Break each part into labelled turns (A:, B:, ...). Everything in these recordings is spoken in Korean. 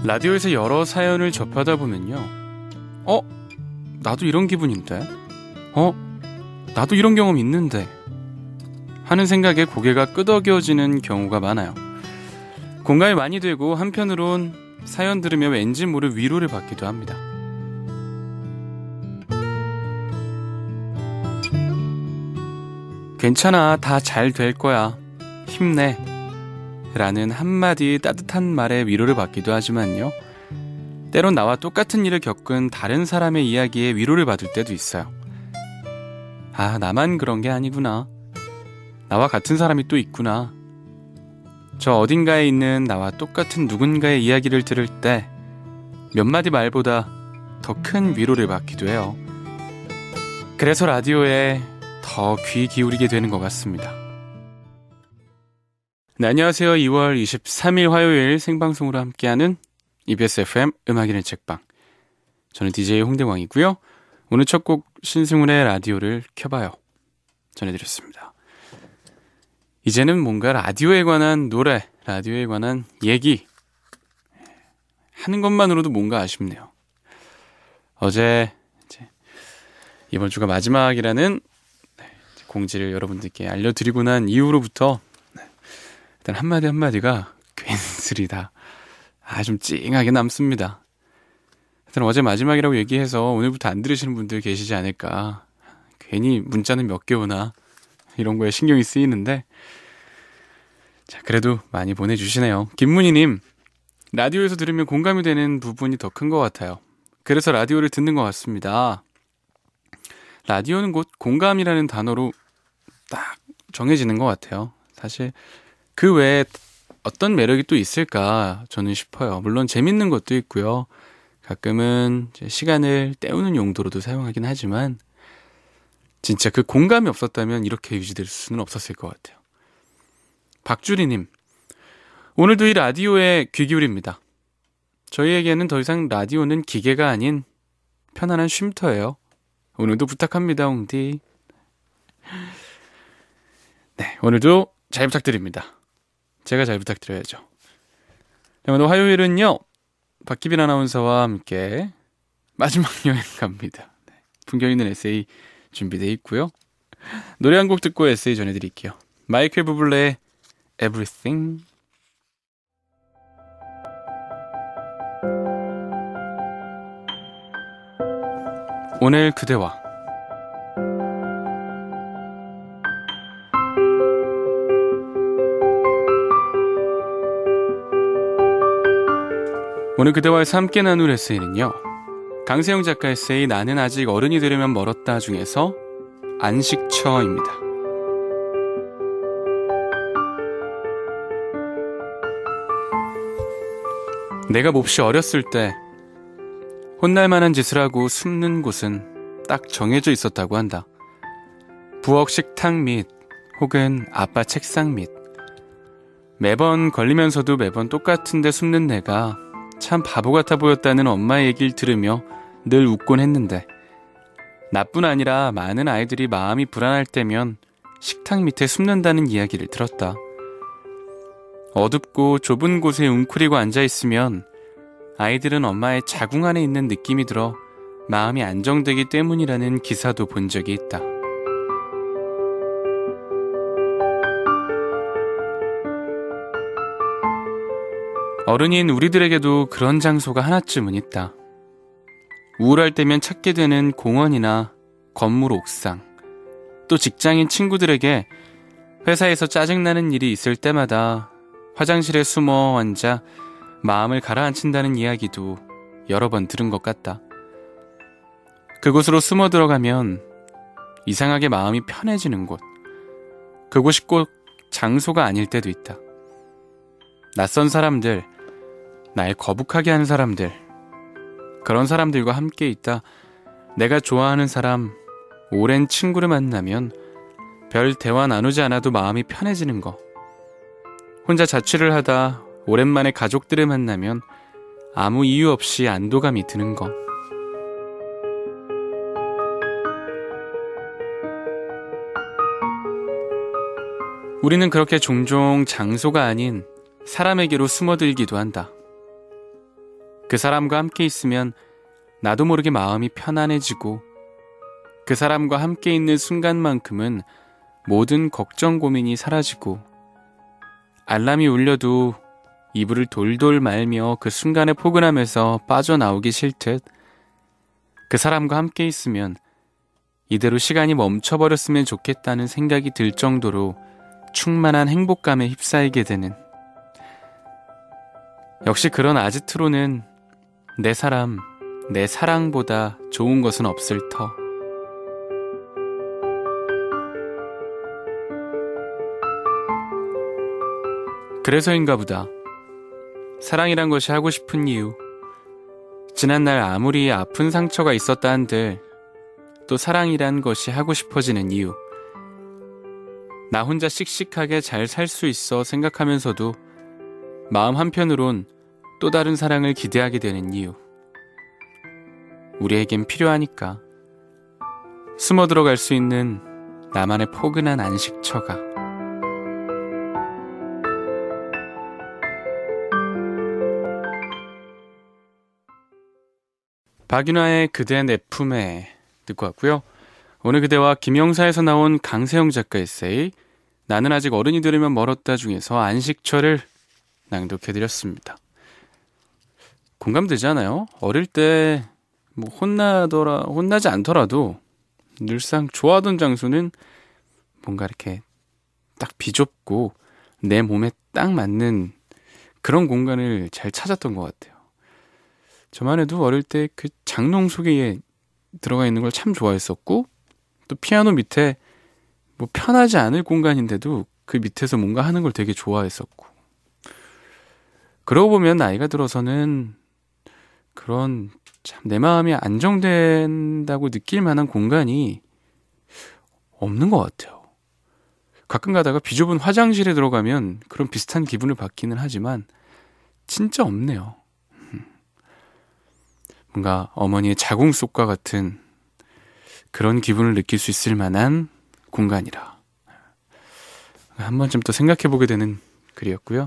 A: 라디오에서 여러 사연을 접하다 보면요, 나도 이런 기분인데, 나도 이런 경험 있는데 하는 생각에 고개가 끄덕여지는 경우가 많아요. 공감이 많이 되고 한편으론 사연 들으며 왠지 모를 위로를 받기도 합니다. 괜찮아, 다 잘 될 거야, 힘내 라는 한마디 따뜻한 말에 위로를 받기도 하지만요, 때론 나와 똑같은 일을 겪은 다른 사람의 이야기에 위로를 받을 때도 있어요. 아, 나만 그런 게 아니구나, 나와 같은 사람이 또 있구나, 저 어딘가에 있는 나와 똑같은 누군가의 이야기를 들을 때 몇 마디 말보다 더 큰 위로를 받기도 해요. 그래서 라디오에 더 귀 기울이게 되는 것 같습니다. 네, 안녕하세요. 2월 23일 화요일 생방송으로 함께하는 EBS FM 음악인의 책방, 저는 DJ 홍대광이고요. 오늘 첫 곡 신승훈의 라디오를 켜봐요 전해드렸습니다. 이제는 뭔가 라디오에 관한 노래, 라디오에 관한 얘기 하는 것만으로도 뭔가 아쉽네요. 어제 이번 주가 마지막이라는 공지를 여러분들께 알려드리고 난 이후로부터 일단 한마디 한마디가 괜스레 다 좀 찡하게 남습니다. 일단 어제 마지막이라고 얘기해서 오늘부터 안 들으시는 분들 계시지 않을까, 괜히 문자는 몇 개 오나 이런 거에 신경이 쓰이는데, 자, 그래도 많이 보내주시네요. 김문희님, 라디오에서 들으면 공감이 되는 부분이 더 큰 것 같아요. 그래서 라디오를 듣는 것 같습니다. 라디오는 곧 공감이라는 단어로 딱 정해지는 것 같아요. 사실 그 외에 어떤 매력이 또 있을까 저는 싶어요. 물론 재밌는 것도 있고요, 가끔은 시간을 때우는 용도로도 사용하긴 하지만 진짜 그 공감이 없었다면 이렇게 유지될 수는 없었을 것 같아요. 박주리님, 오늘도 이 라디오에 귀 기울입니다. 저희에게는 더 이상 라디오는 기계가 아닌 편안한 쉼터예요. 오늘도 부탁합니다, 홍디. 네, 오늘도 잘 부탁드립니다. 제가 잘 부탁드려야죠. 네, 오늘 화요일은요, 박기빈 아나운서와 함께 마지막 여행 갑니다. 네, 품격 있는 에세이 준비되어 있고요. 노래 한 곡 듣고 에세이 전해드릴게요. 마이클 부블레의 Everything. 오늘 그대와. 오늘 그대와에서 함께 나눌 에세이는요, 강세영 작가 에세이 나는 아직 어른이 되려면 멀었다 중에서 안식처입니다. 내가 몹시 어렸을 때 혼날 만한 짓을 하고 숨는 곳은 딱 정해져 있었다고 한다. 부엌 식탁 밑 혹은 아빠 책상 밑. 매번 걸리면서도 매번 똑같은 데 숨는 내가 참 바보 같아 보였다는 엄마의 얘기를 들으며 늘 웃곤 했는데, 나뿐 아니라 많은 아이들이 마음이 불안할 때면 식탁 밑에 숨는다는 이야기를 들었다. 어둡고 좁은 곳에 웅크리고 앉아있으면 아이들은 엄마의 자궁 안에 있는 느낌이 들어 마음이 안정되기 때문이라는 기사도 본 적이 있다. 어른인 우리들에게도 그런 장소가 하나쯤은 있다. 우울할 때면 찾게 되는 공원이나 건물 옥상, 또 직장인 친구들에게 회사에서 짜증나는 일이 있을 때마다 화장실에 숨어 앉아 마음을 가라앉힌다는 이야기도 여러 번 들은 것 같다. 그곳으로 숨어 들어가면 이상하게 마음이 편해지는 곳, 그곳이 꼭 장소가 아닐 때도 있다. 낯선 사람들, 날 거북하게 하는 사람들, 그런 사람들과 함께 있다 내가 좋아하는 사람, 오랜 친구를 만나면 별 대화 나누지 않아도 마음이 편해지는 거, 혼자 자취를 하다 오랜만에 가족들을 만나면 아무 이유 없이 안도감이 드는 거, 우리는 그렇게 종종 장소가 아닌 사람에게로 숨어들기도 한다. 그 사람과 함께 있으면 나도 모르게 마음이 편안해지고 그 사람과 함께 있는 순간만큼은 모든 걱정 고민이 사라지고 알람이 울려도 이불을 돌돌 말며 그 순간의 포근함에서 빠져나오기 싫듯 그 사람과 함께 있으면 이대로 시간이 멈춰버렸으면 좋겠다는 생각이 들 정도로 충만한 행복감에 휩싸이게 되는, 역시 그런 아지트로는 내 사람, 내 사랑보다 좋은 것은 없을 터. 그래서인가 보다. 사랑이란 것이 하고 싶은 이유. 지난날 아무리 아픈 상처가 있었다 한들 또 사랑이란 것이 하고 싶어지는 이유. 나 혼자 씩씩하게 잘 살 수 있어 생각하면서도 마음 한편으론 또 다른 사랑을 기대하게 되는 이유. 우리에겐 필요하니까. 숨어 들어갈 수 있는 나만의 포근한 안식처가. 박윤화의 그대 내 품에 듣고 왔고요. 오늘 그대와 김영사에서 나온 강세영 작가 에세이 나는 아직 어른이 되려면 멀었다 중에서 안식처를 낭독해드렸습니다. 공감되잖아요. 어릴 때 뭐 혼나지 않더라도 늘상 좋아하던 장소는 뭔가 이렇게 딱 비좁고 내 몸에 딱 맞는 그런 공간을 잘 찾았던 것 같아요. 저만 해도 어릴 때 그 장롱 속에 들어가 있는 걸 참 좋아했었고, 또 피아노 밑에 뭐 편하지 않을 공간인데도 그 밑에서 뭔가 하는 걸 되게 좋아했었고, 그러고 보면 나이가 들어서는 그런 참 내 마음이 안정된다고 느낄 만한 공간이 없는 것 같아요. 가끔 가다가 비좁은 화장실에 들어가면 그런 비슷한 기분을 받기는 하지만 진짜 없네요. 뭔가 어머니의 자궁속과 같은 그런 기분을 느낄 수 있을 만한 공간이라 한 번쯤 또 생각해보게 되는 글이었고요.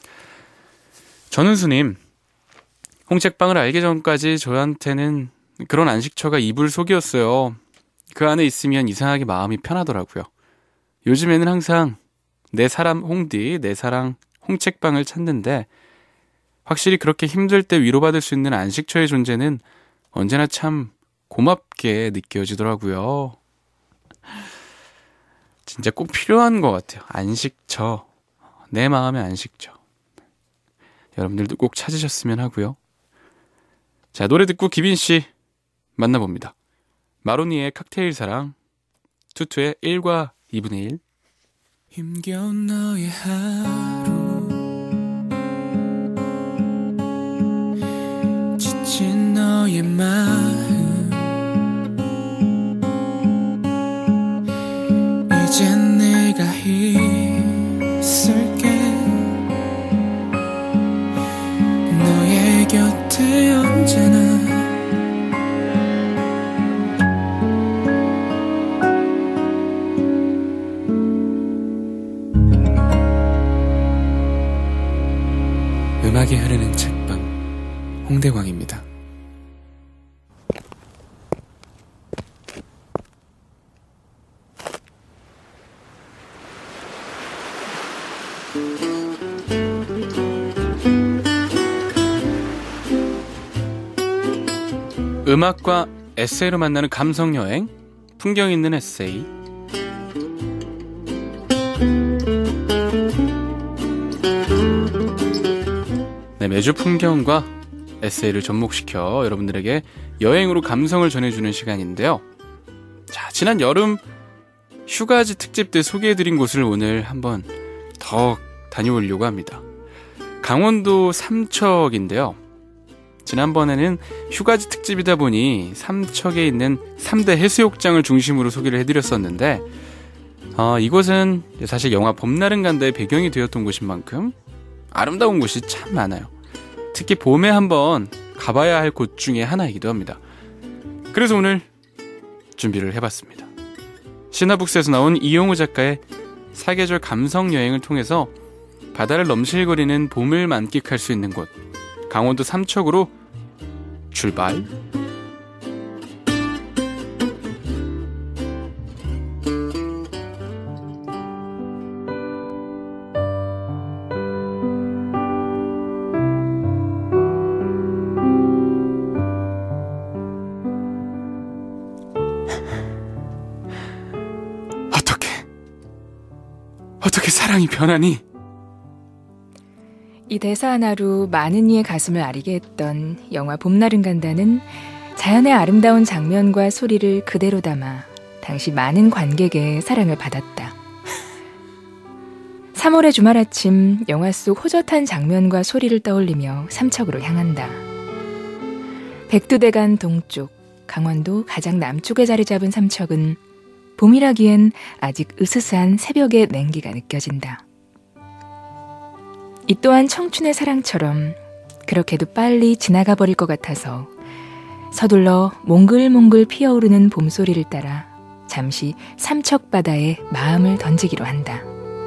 A: 전은수님, 홍책방을 알기 전까지 저한테는 그런 안식처가 이불 속이었어요. 그 안에 있으면 이상하게 마음이 편하더라고요. 요즘에는 항상 내 사람 홍디, 내 사랑 홍책방을 찾는데 확실히 그렇게 힘들 때 위로받을 수 있는 안식처의 존재는 언제나 참 고맙게 느껴지더라고요. 진짜 꼭 필요한 것 같아요. 안식처. 내 마음의 안식처. 여러분들도 꼭 찾으셨으면 하고요. 자, 노래 듣고 기빈씨 만나봅니다. 마로니의 칵테일 사랑, 투투의 1과 2분의 1. 힘겨운 너의 하루, 지친 너의 마음, 이젠 내가 있을게. 너의 곁에 언제나. 음악이 흐르는 책방, 홍대광입니다. 음악과 에세이로 만나는 감성여행, 풍경 있는 에세이. 네, 매주 풍경과 에세이를 접목시켜 여러분들에게 여행으로 감성을 전해주는 시간인데요. 자, 지난 여름 휴가지 특집 때 소개해드린 곳을 오늘 한번 더 다녀오려고 합니다. 강원도 삼척인데요. 지난번에는 휴가지 특집이다 보니 삼척에 있는 3대 해수욕장을 중심으로 소개를 해드렸었는데 이곳은 사실 영화 봄날은 간다의 배경이 되었던 곳인 만큼 아름다운 곳이 참 많아요. 특히 봄에 한번 가봐야 할 곳 중에 하나이기도 합니다. 그래서 오늘 준비를 해봤습니다. 시나북스에서 나온 이용우 작가의 사계절 감성여행을 통해서 바다를 넘실거리는 봄을 만끽할 수 있는 곳, 강원도 삼척으로 출발. 어떻게 사랑이 변하니?
B: 이 대사 하나로 많은 이의 가슴을 아리게 했던 영화 봄날은 간다는 자연의 아름다운 장면과 소리를 그대로 담아 당시 많은 관객의 사랑을 받았다. 3월의 주말 아침, 영화 속 호젓한 장면과 소리를 떠올리며 삼척으로 향한다. 백두대간 동쪽, 강원도 가장 남쪽에 자리 잡은 삼척은 봄이라기엔 아직 으스스한 새벽의 냉기가 느껴진다. 이 또한 청춘의 사랑처럼 그렇게도 빨리 지나가 버릴 것 같아서 서둘러 몽글몽글 피어오르는 봄소리를 따라 잠시 삼척 바다에 마음을 던지기로 한다.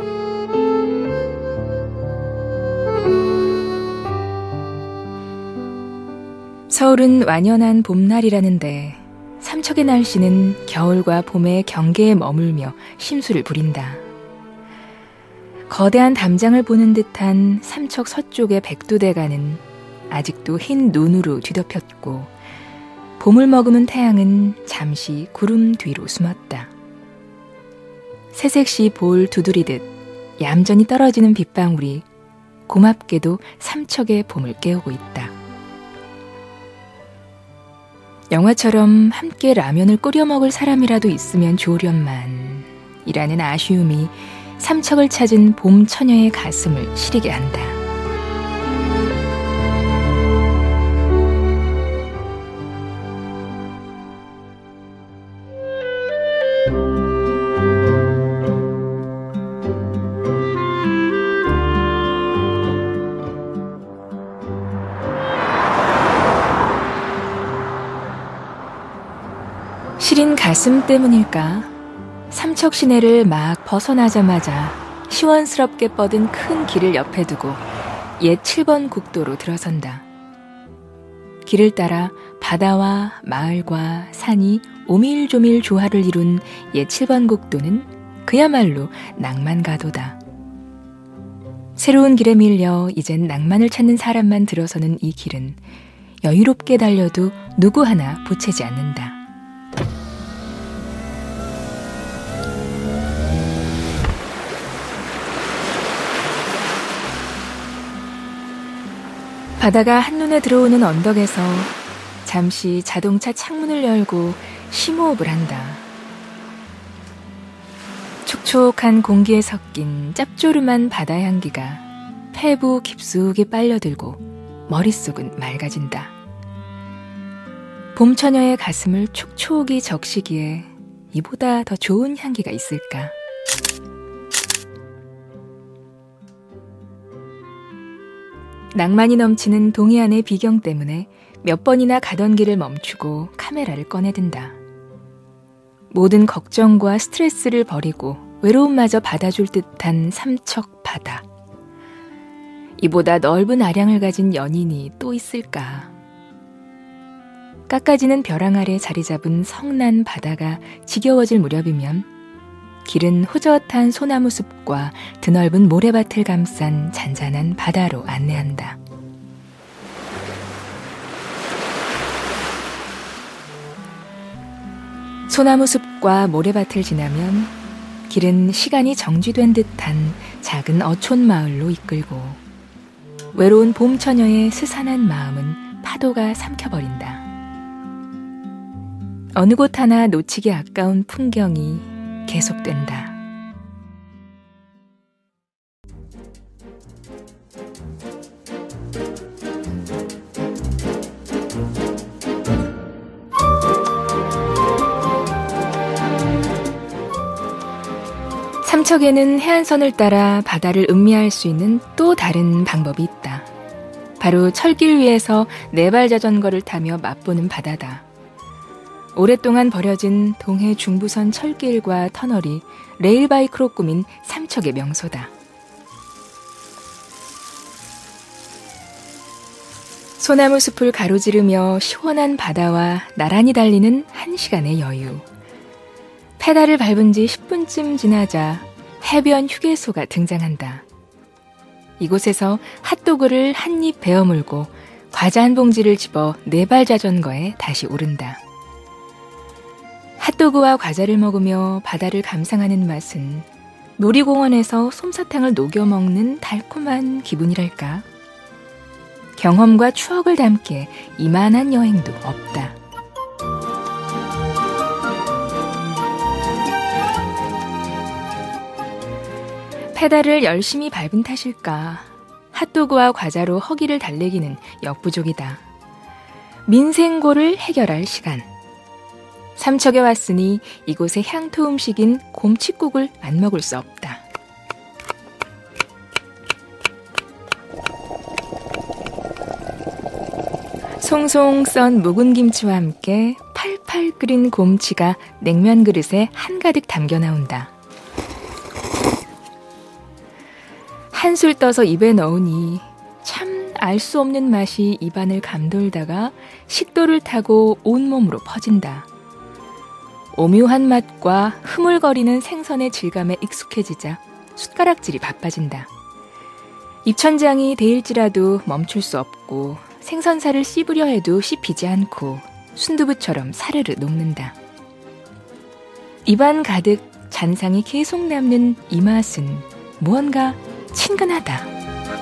B: 서울은 완연한 봄날이라는데 삼척의 날씨는 겨울과 봄의 경계에 머물며 심수를 부린다. 거대한 담장을 보는 듯한 삼척 서쪽의 백두대간은 아직도 흰 눈으로 뒤덮였고 봄을 머금은 태양은 잠시 구름 뒤로 숨었다. 새색시 볼 두드리듯 얌전히 떨어지는 빗방울이 고맙게도 삼척의 봄을 깨우고 있다. 영화처럼 함께 라면을 끓여 먹을 사람이라도 있으면 좋으련만 이라는 아쉬움이 삼척을 찾은 봄 처녀의 가슴을 시리게 한다. 시린 가슴 때문일까? 삼척 시내를 막 벗어나자마자 시원스럽게 뻗은 큰 길을 옆에 두고 옛 7번 국도로 들어선다. 길을 따라 바다와 마을과 산이 오밀조밀 조화를 이룬 옛 7번 국도는 그야말로 낭만가도다. 새로운 길에 밀려 이젠 낭만을 찾는 사람만 들어서는 이 길은 여유롭게 달려도 누구 하나 보채지 않는다. 바다가 한눈에 들어오는 언덕에서 잠시 자동차 창문을 열고 심호흡을 한다. 촉촉한 공기에 섞인 짭조름한 바다 향기가 폐부 깊숙이 빨려들고 머릿속은 맑아진다. 봄처녀의 가슴을 촉촉이 적시기에 이보다 더 좋은 향기가 있을까? 낭만이 넘치는 동해안의 비경 때문에 몇 번이나 가던 길을 멈추고 카메라를 꺼내든다. 모든 걱정과 스트레스를 버리고 외로움마저 받아줄 듯한 삼척 바다. 이보다 넓은 아량을 가진 연인이 또 있을까? 깎아지는 벼랑 아래 자리 잡은 성난 바다가 지겨워질 무렵이면 길은 호젓한 소나무 숲과 드넓은 모래밭을 감싼 잔잔한 바다로 안내한다. 소나무 숲과 모래밭을 지나면 길은 시간이 정지된 듯한 작은 어촌 마을로 이끌고 외로운 봄처녀의 스산한 마음은 파도가 삼켜버린다. 어느 곳 하나 놓치기 아까운 풍경이 계속된다. 삼척에는 해안선을 따라 바다를 음미할 수 있는 또 다른 방법이 있다. 바로 철길 위에서 네발 자전거를 타며 맛보는 바다다. 오랫동안 버려진 동해 중부선 철길과 터널이 레일바이크로 꾸민 삼척의 명소다. 소나무 숲을 가로지르며 시원한 바다와 나란히 달리는 1시간의 여유. 페달을 밟은 지 10분쯤 지나자 해변 휴게소가 등장한다. 이곳에서 핫도그를 한 입 베어 물고 과자 한 봉지를 집어 4발 자전거에 다시 오른다. 핫도그와 과자를 먹으며 바다를 감상하는 맛은 놀이공원에서 솜사탕을 녹여 먹는 달콤한 기분이랄까. 경험과 추억을 담기에 이만한 여행도 없다. 페달을 열심히 밟은 탓일까. 핫도그와 과자로 허기를 달래기는 역부족이다. 민생고를 해결할 시간. 삼척에 왔으니 이곳의 향토 음식인 곰칫국을 안 먹을 수 없다. 송송 썬 묵은 김치와 함께 팔팔 끓인 곰치가 냉면 그릇에 한가득 담겨 나온다. 한술 떠서 입에 넣으니 참 알 수 없는 맛이 입안을 감돌다가 식도를 타고 온몸으로 퍼진다. 오묘한 맛과 흐물거리는 생선의 질감에 익숙해지자 숟가락질이 바빠진다. 입천장이 데일지라도 멈출 수 없고 생선살을 씹으려 해도 씹히지 않고 순두부처럼 사르르 녹는다. 입안 가득 잔상이 계속 남는 이 맛은 무언가 친근하다.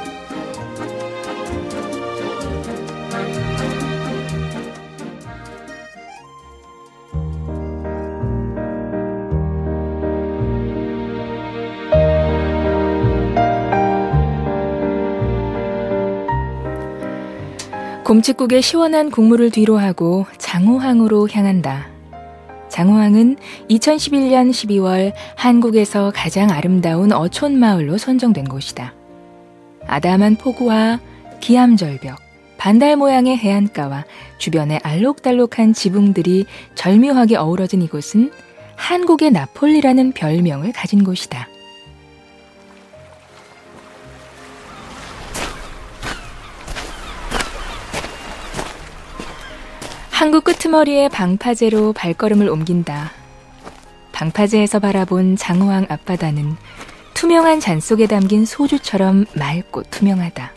B: 곰칫국의 시원한 국물을 뒤로하고 장호항으로 향한다. 장호항은 2011년 12월 한국에서 가장 아름다운 어촌마을로 선정된 곳이다. 아담한 폭우와 기암절벽, 반달 모양의 해안가와 주변의 알록달록한 지붕들이 절묘하게 어우러진 이곳은 한국의 나폴리라는 별명을 가진 곳이다. 항구 끄트머리의 방파제로 발걸음을 옮긴다. 방파제에서 바라본 장호항 앞바다는 투명한 잔 속에 담긴 소주처럼 맑고 투명하다.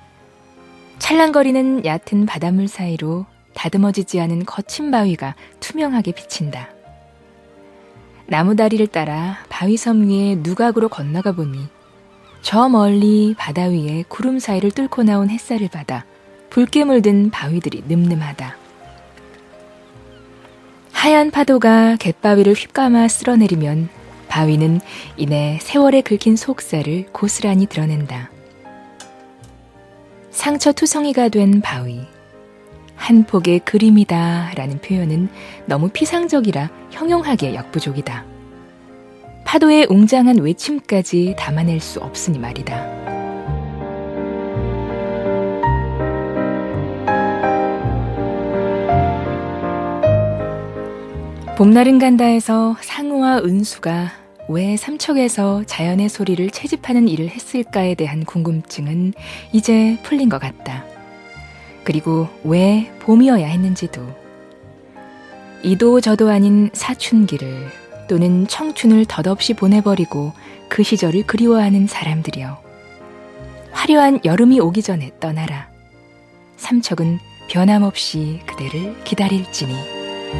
B: 찰랑거리는 얕은 바닷물 사이로 다듬어지지 않은 거친 바위가 투명하게 비친다. 나무다리를 따라 바위섬 위에 누각으로 건너가 보니 저 멀리 바다 위에 구름 사이를 뚫고 나온 햇살을 받아 붉게 물든 바위들이 늠름하다. 하얀 파도가 갯바위를 휩감아 쓸어내리면 바위는 이내 세월에 긁힌 속살을 고스란히 드러낸다. 상처투성이가 된 바위. 한 폭의 그림이다 라는 표현은 너무 피상적이라 형용하기에 역부족이다. 파도의 웅장한 외침까지 담아낼 수 없으니 말이다. 봄날은 간다에서 상우와 은수가 왜 삼척에서 자연의 소리를 채집하는 일을 했을까에 대한 궁금증은 이제 풀린 것 같다. 그리고 왜 봄이어야 했는지도. 이도 저도 아닌 사춘기를 또는 청춘을 덧없이 보내버리고 그 시절을 그리워하는 사람들이여. 화려한 여름이 오기 전에 떠나라. 삼척은 변함없이 그대를 기다릴지니.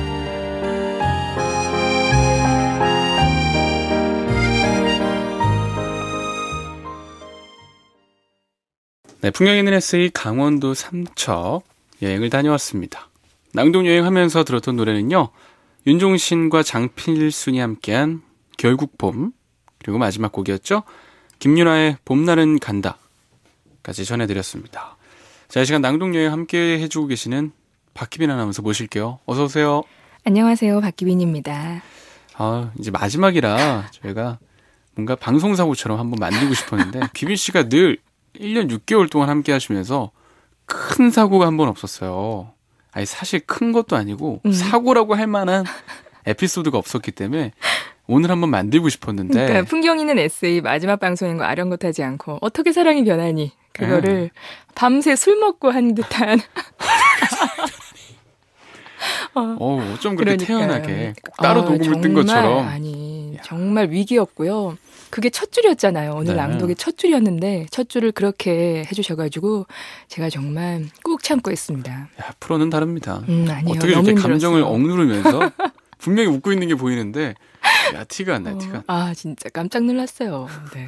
A: 네, 풍경 있는 에세이 강원도 삼척 여행을 다녀왔습니다. 낭독 여행하면서 들었던 노래는요. 윤종신과 장필순이 함께한 결국 봄, 그리고 마지막 곡이었죠. 김윤아의 봄날은 간다 까지 전해드렸습니다. 자, 이 시간 낭독 여행 함께 해주고 계시는 박기빈 아나운서 모실게요. 어서 오세요.
B: 안녕하세요. 박기빈입니다.
A: 이제 마지막이라 저희가 뭔가 방송사고처럼 한번 만들고 싶었는데 기빈 씨가 늘 1년 6개월 동안 함께 하시면서 큰 사고가 한 번 없었어요. 아니 사실 큰 것도 아니고 사고라고 할 만한 에피소드가 없었기 때문에 오늘 한번 만들고 싶었는데.
B: 그러니까 풍경 있는 에세이 마지막 방송인 거 아랑곳하지 않고 어떻게 사랑이 변하니 그거를 밤새 술 먹고 한 듯한.
A: 어쩜 그렇게
B: 그러니까요.
A: 태연하게 꼭 따로 녹음을 뜬 것처럼.
B: 아니, 정말 위기였고요. 그게 첫 줄이었잖아요. 오늘
A: 네.
B: 낭독의 첫 줄이었는데 첫 줄을 그렇게 해주셔가지고 제가 정말 꾹 참고 있습니다.
A: 야, 프로는 다릅니다.
B: 아니요.
A: 어떻게
B: 너무
A: 이렇게 감정을
B: 힘들었어요.
A: 억누르면서 분명히 웃고 있는 게 보이는데 야, 티가 안 나요. 티가 안 나요.
B: 아, 진짜 깜짝 놀랐어요. 네.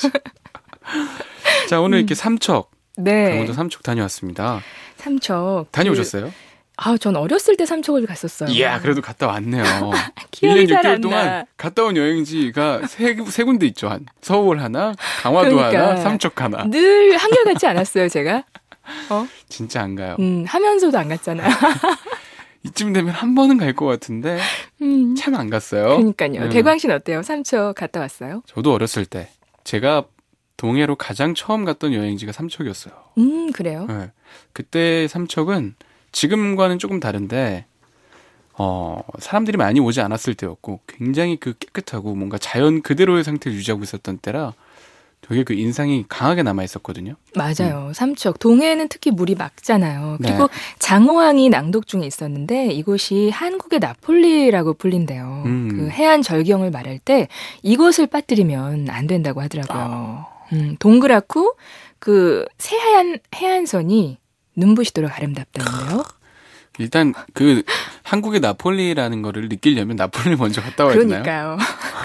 A: 자, 오늘 이렇게 삼척.
B: 네.
A: 강원도 삼척 다녀왔습니다.
B: 삼척.
A: 다녀오셨어요?
B: 전 어렸을 때 삼척을 갔었어요.
A: 이야, 그래도 갔다 왔네요.
B: 기억이
A: 1년
B: 잘
A: 6개월
B: 안
A: 동안
B: 나.
A: 갔다 온 여행지가 세 군데 있죠. 한 서울 하나, 강화도
B: 그러니까.
A: 하나, 삼척 하나.
B: 늘 한결같지 않았어요, 제가?
A: 진짜 안 가요.
B: 하면서도 안 갔잖아요.
A: 이쯤 되면 한 번은 갈 것 같은데 참 안 갔어요.
B: 그러니까요. 대광 씨는 어때요? 삼척 갔다 왔어요?
A: 저도 어렸을 때 제가 동해로 가장 처음 갔던 여행지가 삼척이었어요.
B: 그래요?
A: 네. 그때 삼척은 지금과는 조금 다른데 사람들이 많이 오지 않았을 때였고 굉장히 그 깨끗하고 뭔가 자연 그대로의 상태를 유지하고 있었던 때라 되게 그 인상이 강하게 남아 있었거든요.
B: 맞아요. 삼척. 동해에는 특히 물이 맑잖아요.
A: 네.
B: 그리고 장호항이 낭독 중에 있었는데 이곳이 한국의 나폴리라고 불린대요. 그 해안 절경을 말할 때 이곳을 빠뜨리면 안 된다고 하더라고요. 동그랗고 그 새하얀 해안선이 눈부시도록 아름답다는데요.
A: 일단 그 한국의 나폴리라는 거를 느끼려면 나폴리 먼저 갔다 와야 되나요?
B: 그러니까요.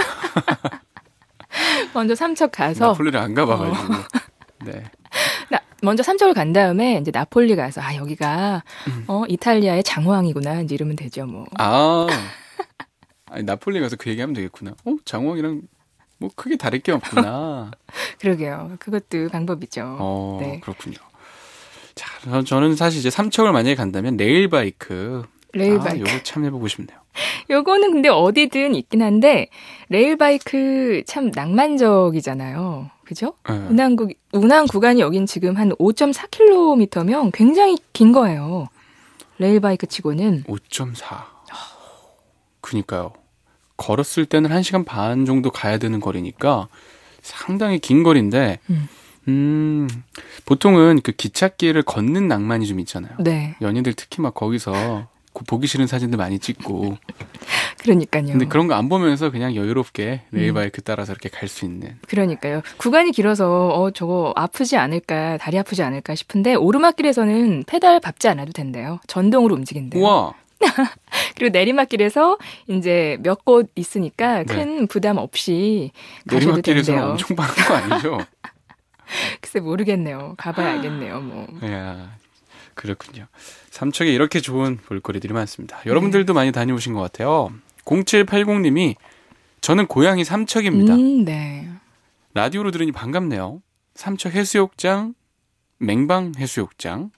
B: 먼저 삼척 가서
A: 나폴리를 안 가봐가지고. 네.
B: 먼저 삼척을 간 다음에 이제 나폴리 가서 여기가 이탈리아의 장호항이구나 이제 이러면 되죠 뭐.
A: 아니 나폴리 가서 그 얘기하면 되겠구나. 장호항이랑 뭐 크게 다를 게 없구나.
B: 그러게요. 그것도 방법이죠. 네.
A: 그렇군요. 자, 저는 사실 이제 삼척을 만약에 간다면 레일바이크.
B: 레일바이크.
A: 요거 참 해보고 싶네요.
B: 요거는 근데 어디든 있긴 한데 레일바이크 참 낭만적이잖아요. 그죠?
A: 네.
B: 운항 구간이 여긴 지금 한 5.4km면 굉장히 긴 거예요. 레일바이크 치고는.
A: 5.4. 그니까요. 걸었을 때는 1시간 반 정도 가야 되는 거리니까 상당히 긴 거리인데 보통은 그 기찻길을 걷는 낭만이 좀 있잖아요.
B: 네.
A: 연인들 특히 막 거기서 보기 싫은 사진들 많이 찍고.
B: 그러니까요.
A: 근데 그런 거 안 보면서 그냥 여유롭게 레일바이크 따라서 이렇게 갈 수 있는.
B: 그러니까요. 구간이 길어서 저거 아프지 않을까, 다리 아프지 않을까 싶은데 오르막길에서는 페달 밟지 않아도 된대요. 전동으로 움직인대요.
A: 우와.
B: 그리고 내리막길에서 이제 몇 곳 있으니까 큰 부담 없이 가셔도
A: 내리막길에서는
B: 된대요.
A: 엄청 빠른 거 아니죠?
B: 글쎄 모르겠네요. 가봐야 알겠네요. 뭐.
A: 이야, 그렇군요. 삼척에 이렇게 좋은 볼거리들이 많습니다. 여러분들도 많이 다녀오신 것 같아요. 0780님이 저는 고향이 삼척입니다.
B: 네.
A: 라디오로 들으니 반갑네요. 삼척 해수욕장, 맹방 해수욕장,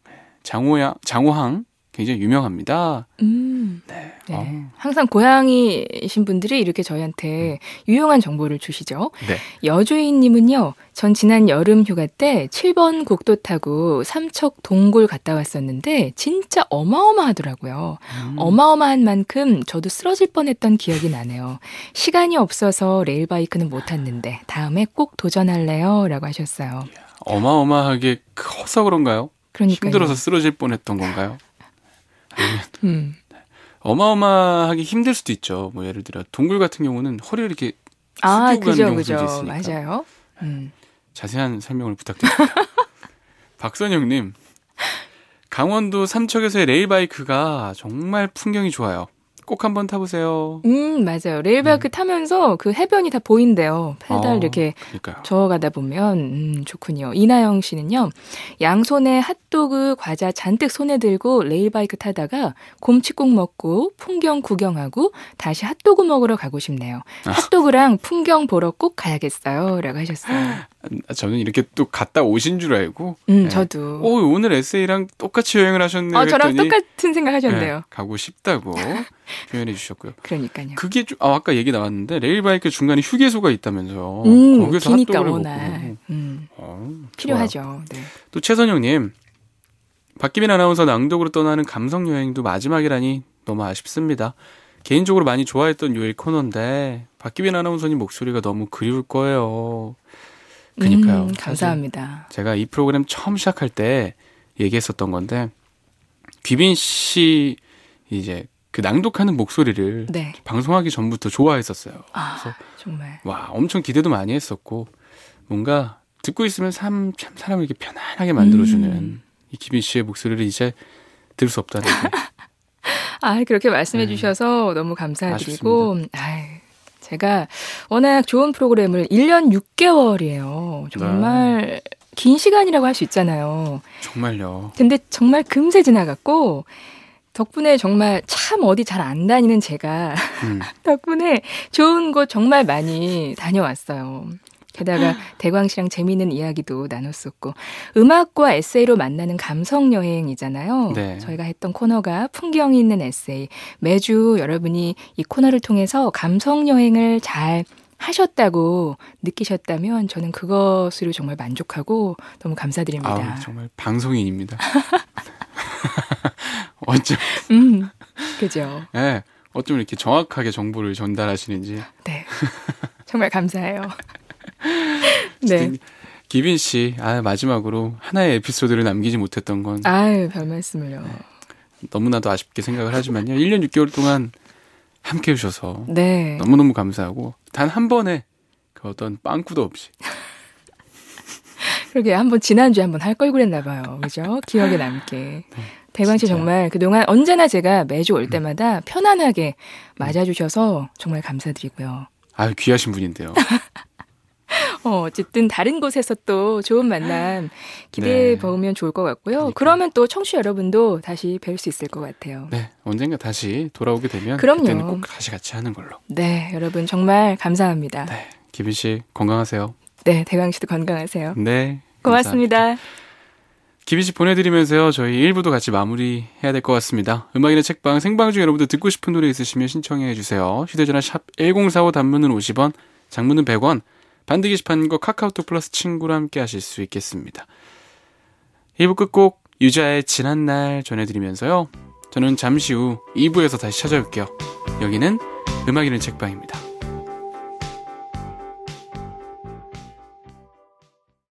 A: 장호항 굉장히 유명합니다.
B: 네. 항상 고향이신 분들이 이렇게 저희한테 유용한 정보를 주시죠.
A: 네.
B: 여주인님은요, 전 지난 여름 휴가 때 7번 국도 타고 삼척 동굴 갔다 왔었는데 진짜 어마어마하더라고요. 어마어마한 만큼 저도 쓰러질 뻔했던 기억이 나네요. 시간이 없어서 레일바이크는 못 탔는데 다음에 꼭 도전할래요? 라고 하셨어요.
A: 어마어마하게 커서 그런가요?
B: 그러니까요.
A: 힘들어서 쓰러질 뻔했던 건가요? 어마어마하게 힘들 수도 있죠. 뭐 예를 들어 동굴 같은 경우는 허리를 이렇게 숙이고 가는 경우도 있으니까.
B: 맞아요.
A: 자세한 설명을 부탁드립니다. 박선영님, 강원도 삼척에서의 레일바이크가 정말 풍경이 좋아요. 꼭 한번 타보세요.
B: 맞아요. 레일바이크 타면서 그 해변이 다 보인대요. 페달 이렇게
A: 그러니까요.
B: 저어가다 보면 좋군요. 이나영 씨는요. 양손에 핫도그 과자 잔뜩 손에 들고 레일바이크 타다가 곰칫국 먹고 풍경 구경하고 다시 핫도그 먹으러 가고 싶네요. 핫도그랑 풍경 보러 꼭 가야겠어요. 라고 하셨어요.
A: 저는 이렇게 또 갔다 오신 줄 알고.
B: 저도.
A: 오늘 에세이랑 똑같이 여행을 하셨네요.
B: 저랑
A: 했더니,
B: 똑같은 생각 하셨네요.
A: 가고 싶다고 표현해 주셨고요.
B: 그러니까요.
A: 그게 좀, 아까 얘기 나왔는데 레일바이크 중간에 휴게소가 있다면서요. 거기서
B: 기니까
A: 핫도그를
B: 워낙.
A: 먹고.
B: 필요하죠. 네.
A: 또 최선영님, 박기빈 아나운서 낭독으로 떠나는 감성 여행도 마지막이라니 너무 아쉽습니다. 개인적으로 많이 좋아했던 요일 코너인데 박기빈 아나운서님 목소리가 너무 그리울 거예요. 그니까요.
B: 감사합니다.
A: 제가 이 프로그램 처음 시작할 때 얘기했었던 건데 귀빈 씨 이제 그 낭독하는 목소리를
B: 네.
A: 방송하기 전부터 좋아했었어요. 그래서
B: 정말.
A: 와, 엄청 기대도 많이 했었고 뭔가 듣고 있으면 참 사람을 이렇게 편안하게 만들어주는 이 귀빈 씨의 목소리를 이제 들을 수 없다는 게.
B: 그렇게 말씀해 주셔서 너무 감사드리고 제가 워낙 좋은 프로그램을 1년 6개월이에요. 정말 긴 시간이라고 할 수 있잖아요.
A: 정말요.
B: 근데 정말 금세 지나갔고 덕분에 정말 참 어디 잘 안 다니는 제가 덕분에 좋은 곳 정말 많이 다녀왔어요. 게다가 대광 씨랑 재미있는 이야기도 나눴었고 음악과 에세이로 만나는 감성 여행이잖아요.
A: 네.
B: 저희가 했던 코너가 풍경이 있는 에세이. 매주 여러분이 이 코너를 통해서 감성 여행을 잘 하셨다고 느끼셨다면 저는 그것으로 정말 만족하고 너무 감사드립니다.
A: 정말 방송인입니다. 어쩜
B: 그죠?
A: 네, 어쩜 이렇게 정확하게 정보를 전달하시는지.
B: 네, 정말 감사해요. 네,
A: 기빈 씨, 마지막으로 하나의 에피소드를 남기지 못했던 건
B: 별 말씀을요.
A: 네, 너무나도 아쉽게 생각을 하지만요. 1년 6개월 동안 함께 해주셔서
B: 네.
A: 너무너무 감사하고 단 한 번의 그 어떤 빵꾸도 없이.
B: 그러게 지난주에 한번 할 걸 그랬나 봐요. 그죠? 기억에 남게.
A: 네,
B: 대광 씨 정말 그동안 언제나 제가 매주 올 때마다 편안하게 맞아주셔서 정말 감사드리고요.
A: 귀하신 분인데요.
B: 어쨌든 다른 곳에서 또 좋은 만남 기대해 보면 좋을 것 같고요. 그러면 또 청취자 여러분도 다시 뵐 수 있을 것 같아요.
A: 네, 언젠가 다시 돌아오게 되면
B: 그럼요.
A: 그때는 꼭 다시 같이 하는 걸로.
B: 네, 여러분 정말 감사합니다.
A: 네, 기빈 씨 건강하세요.
B: 네, 대광 씨도 건강하세요.
A: 네,
B: 고맙습니다.
A: 감사합니다. 기빈 씨 보내드리면서요. 저희 1부도 같이 마무리해야 될 것 같습니다. 음악인의 책방 생방 중 여러분들 듣고 싶은 노래 있으시면 신청해 주세요. 휴대전화 샵 1045 단문은 50원, 장문은 100원, 반드 게시판과 카카오톡 플러스 친구로 함께 하실 수 있겠습니다. 1부 끝곡 유자의 지난날 전해드리면서요. 저는 잠시 후 2부에서 다시 찾아올게요. 여기는 음악인의 책방입니다.